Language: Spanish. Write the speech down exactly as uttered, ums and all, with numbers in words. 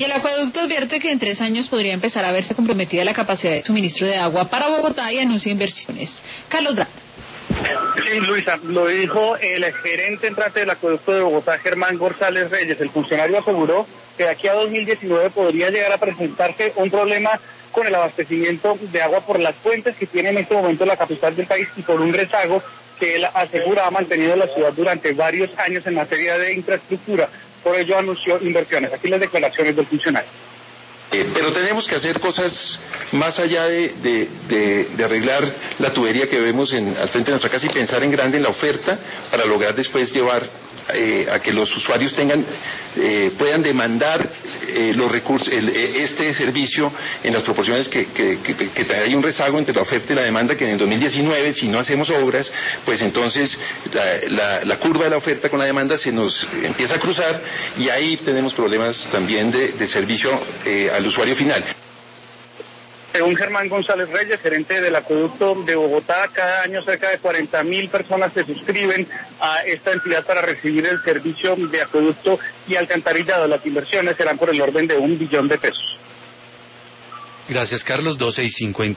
Y el acueducto advierte que en tres años podría empezar a verse comprometida la capacidad de suministro de agua para Bogotá y anuncia inversiones. Carlos Brand. Sí, Luisa, lo dijo el gerente entrante del acueducto de Bogotá, Germán González Reyes. El funcionario aseguró que de aquí a dos mil diecinueve podría llegar a presentarse un problema con el abastecimiento de agua por las fuentes que tiene en este momento la capital del país y por un rezago que él asegura ha mantenido la ciudad durante varios años en materia de infraestructura. Por ello anunció inversiones. Aquí las declaraciones del funcionario. Eh, pero tenemos que hacer cosas más allá de, de, de, de arreglar la tubería que vemos en, al frente de nuestra casa y pensar en grande en la oferta para lograr después llevar eh, a que los usuarios tengan eh, puedan demandar eh, los recursos el, este servicio en las proporciones que, que, que, que hay un rezago entre la oferta y la demanda, que en el dos mil diecinueve, si no hacemos obras, pues entonces la, la, la curva de la oferta con la demanda se nos empieza a cruzar y ahí tenemos problemas también de, de servicio eh, al usuario final. Según Germán González Reyes, gerente del acueducto de Bogotá, cada año cerca de cuarenta mil personas se suscriben a esta entidad para recibir el servicio de acueducto y alcantarillado. Las inversiones serán por el orden de un billón de pesos. Gracias, Carlos. doce y cincuenta.